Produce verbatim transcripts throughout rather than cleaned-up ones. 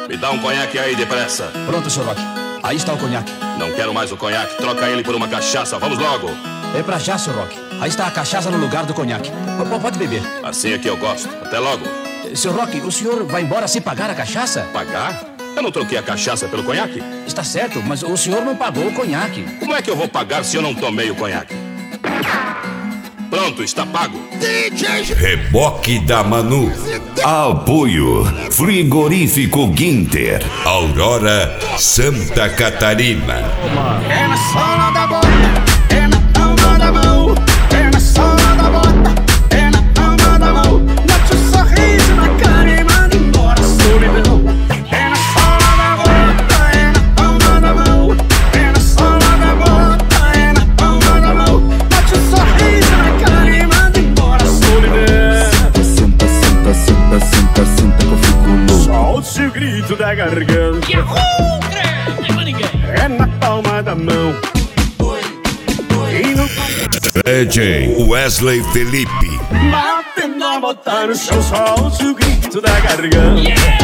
Me dá um conhaque aí depressa. Pronto, senhor Roque. Aí está o conhaque. Não quero mais o conhaque. Troca ele por uma cachaça. Vamos logo. É pra já, senhor Roque. Aí está a cachaça no lugar do conhaque. P pode beber. Assim é que eu gosto. Até logo. Senhor Roque, o senhor vai embora sem pagar a cachaça? Pagar? Eu não troquei a cachaça pelo conhaque. Está certo, mas o senhor não pagou o conhaque. Como é que eu vou pagar se eu não tomei o conhaque? Pronto, está pago. Reboque da Manu. Apoio Frigorífico Ginter, Aurora, Santa Catarina. É na sola da bota, é na palma da mão. É na sola da bota, é na palma da mão. Bote um sorriso na cara e manda embora a solidão. É na sola da bota, é na palma da mão. É na sola da bota, é na palma da mão. Bote um sorriso na cara e manda embora a solidão. Senta, senta, senta, senta, senta que eu fico louco. Solte o grito da garganta. Yahoo! Grande, ninguém. É na palma da mão. E no D J Wesley Felipe. batendo a botar no chão, solte o grito da garganta.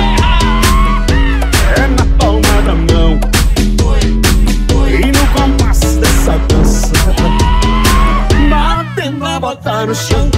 É na palma da mão. E no compasso dessa dança, batendo a botar no chão,